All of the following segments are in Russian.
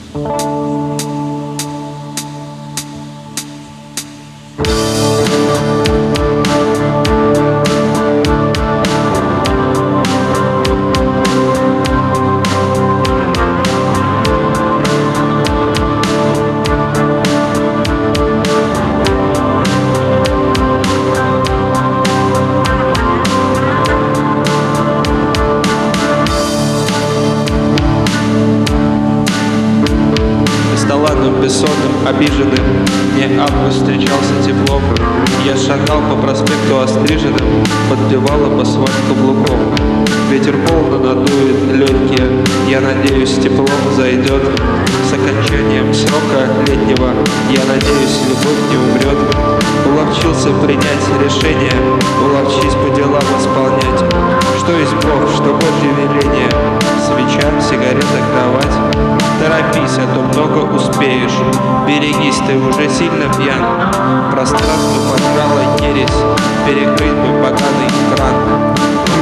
Бессонным, обиженным, мне август встречался теплом. Я шагал по проспекту остриженным, подбивало по асфальт каблуком. Ветер полно надует легкие, я надеюсь, тепло зайдет. С окончанием срока летнего, я надеюсь, любовь не умрет. Уловчился принять решение, уловчись по делам исполнять. Что есть Бог, что Божье веление, свеча, сигарета, кровать. Торопись, а то много успеешь. Берегись, ты уже сильно пьян. Пространство подрало ересь, перекрыть бы поганый экран.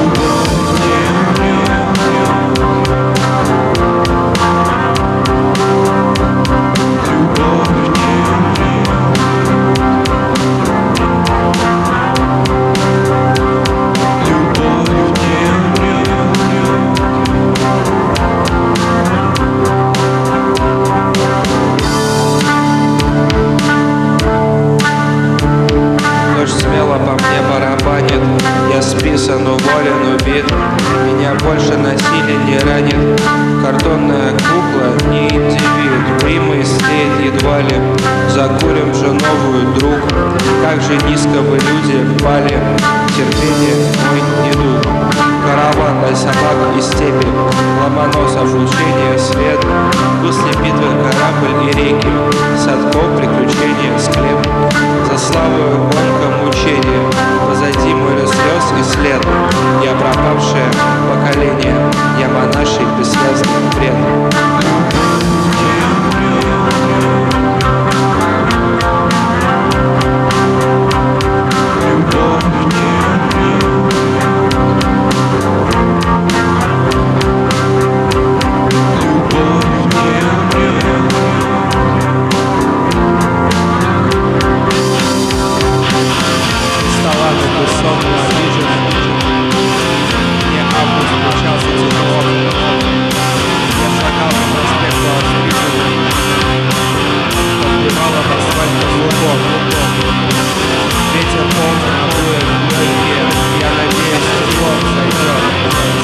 Смело по мне барабанит, я списан, уволен, убит. Меня больше насилие не ранит. Картонная кукла, не индивид. Примы след едва ли. Закурим же новую, друг. Как же низко вы, люди, пали. Терпение мой недуг. Караван для собак и степи, ломоносов учение, свет. После битвы корабль и реки, Садков, приключения, склеп. За славу гонка мучения, позади море слез и след. Я пропавшее поколение, я монаший бессвязный бред.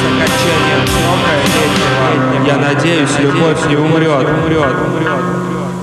Я надеюсь, любовь не умрет.